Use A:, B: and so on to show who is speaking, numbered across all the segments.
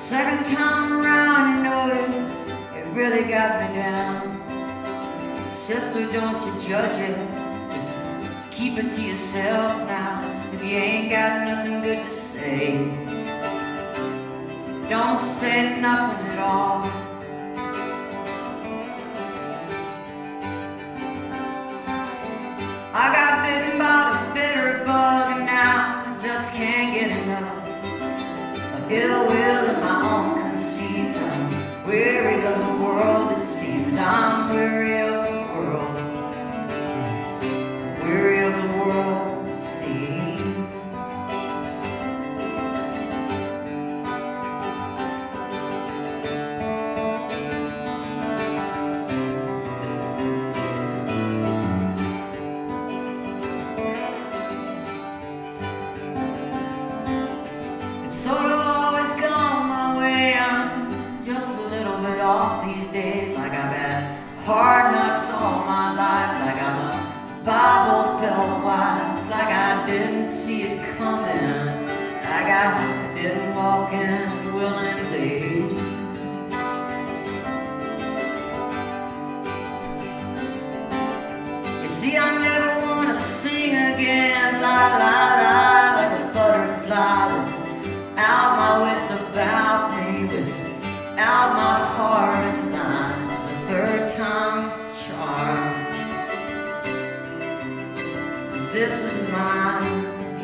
A: Second time around, you know it really got me down. Sister, don't you judge it, just keep it to yourself now. If you ain't got nothing good to say, don't say nothing at all. I got bitten by the bitter bug and now I just can't get enough of ill will in my own conceit. I'm weary of the world, it seems. I'm weary of the world, weary of the world, it seems. Sort of always gone my way. I'm just a little bit off these days. Like I've had hard knocks all my life. Like I'm a Bible Belt wife. Like I didn't see it coming. Like I didn't walk in willingly. You see, I never want to sing again. La la la, like a butterfly. Out my wits about me, without my heart and mind. The third time's the charm. This is mine.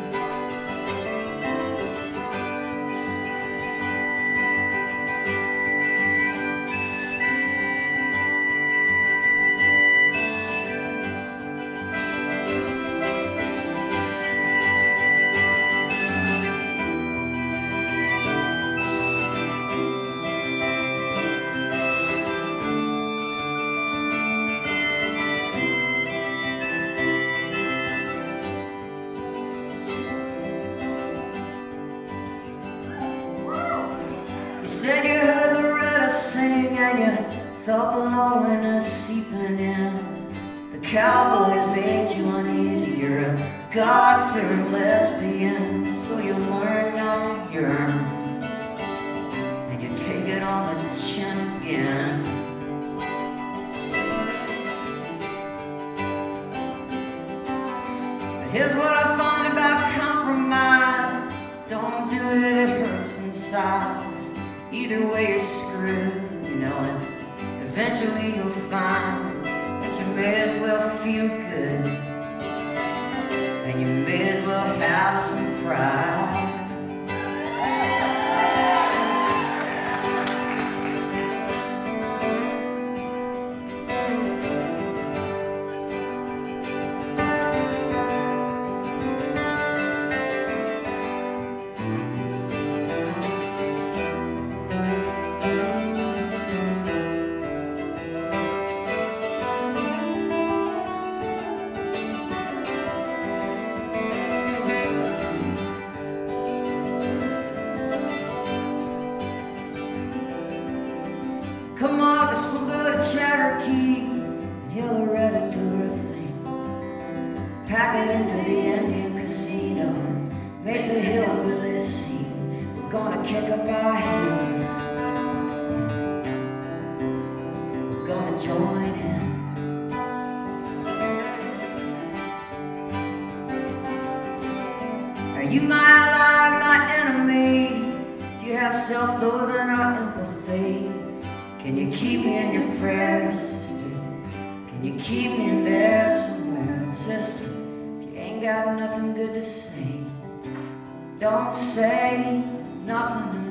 A: You said you heard Loretta sing and you felt the loneliness seeping in. The cowboys made you uneasy. You're a God-fearing lesbian, so you learn not to yearn, and you take it on the chin again. But here's what I find about compromise: don't do it, it hurts inside. Either way you're screwed, you know it. Eventually you'll find that you may as well feel good, and you may as well have some pride. Come on, guess we'll go to Cherokee and hear Loretta do her thing. Pack it into the Indian casino and make the hillbillies scene. We're gonna kick up our heels, we're gonna join in. Are you my ally, my enemy? Do you have self-loathing or empathy? Can you keep me in your prayers, sister? Can you keep me in there somewhere, sister? If you ain't got nothing good to say, don't say nothing.